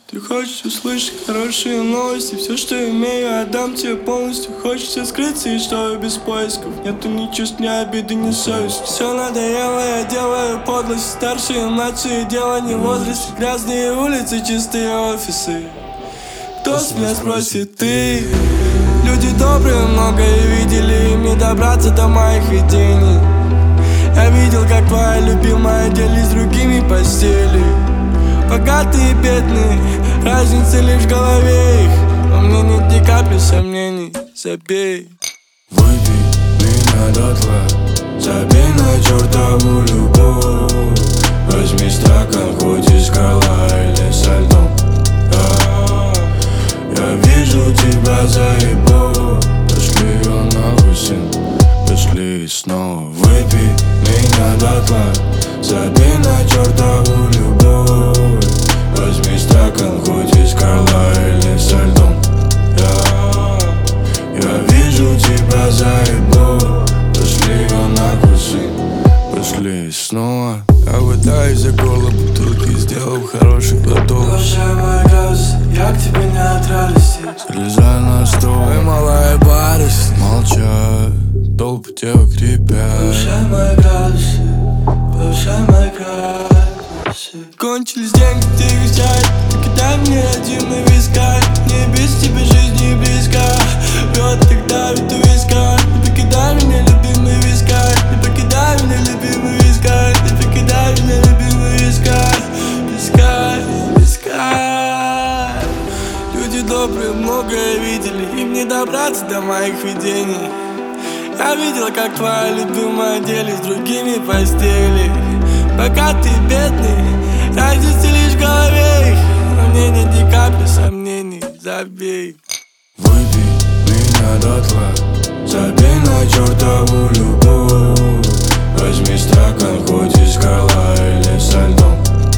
Ты хочешь услышать хорошие новости, все, что имею, отдам тебе полностью. Хочется скрыться и что без поисков. Нету ни чувств, ни обиды, ни совести. Все надоело, я делаю подлость. Старшие, младшие, дело не в возрасте. Грязные улицы, чистые офисы. Кто с меня спросит, ты? Люди добрые многое видели, им не добраться до моих видений. Я видел, как твоя любимая делись с другими постели. Богатые и бедные, разница лишь в голове их. Во мне нет ни капли сомнений, забей. Выпей меня дотла, забей на чертову любовь. Возьми стакан, хоть из скала или со льдом. Я вижу тебя заебу. Пошли ее нахуй, сын, пошли снова. Выпей меня дотла, забей на чертову любовь. Возьми стакан, хоть из скала или со льдом. Я вижу тебя заебу. Пошли ее нахуй, сын, пошли снова. Я хватаюсь за горло бутылки, сделав хороший глоток. Глушай мой газ, я к тебе не от радости. Залезай на стол, Ой, малая, барышня, молчат, толпы девок ребят. Повышай мои градусы, повышай мои градусы. кончились деньги, ты их взять. Покидай мне родимый вискарь. Мне без тебя жизнь не близка. Лед так давит у виска. Не покидай меня, любимый вискарь. Не покидай меня, любимый вискарь. Не покидай меня, любимый вискарь. Вискарь, вискарь. Люди добрые многое видели, им не добраться до моих видений. Я видел, как твоя любимая делись с другими постели. Богатые и бедные, разница лишь в голове их. Но мне нет ни капли сомнений, забей. Выпей меня дотла, забей на чертову любовь. Возьми стакан, хоть из скала или со льдом.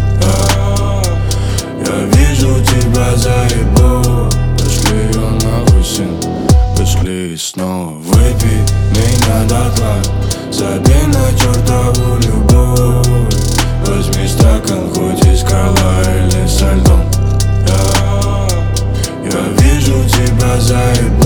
Я вижу тебя заебу. Пошли ее нахуй, сын, пошли снова. Выпей меня дотла, забей на чертову любовь. Возьми стакан, хоть из скала или со льдом. Я вижу тебя заебу.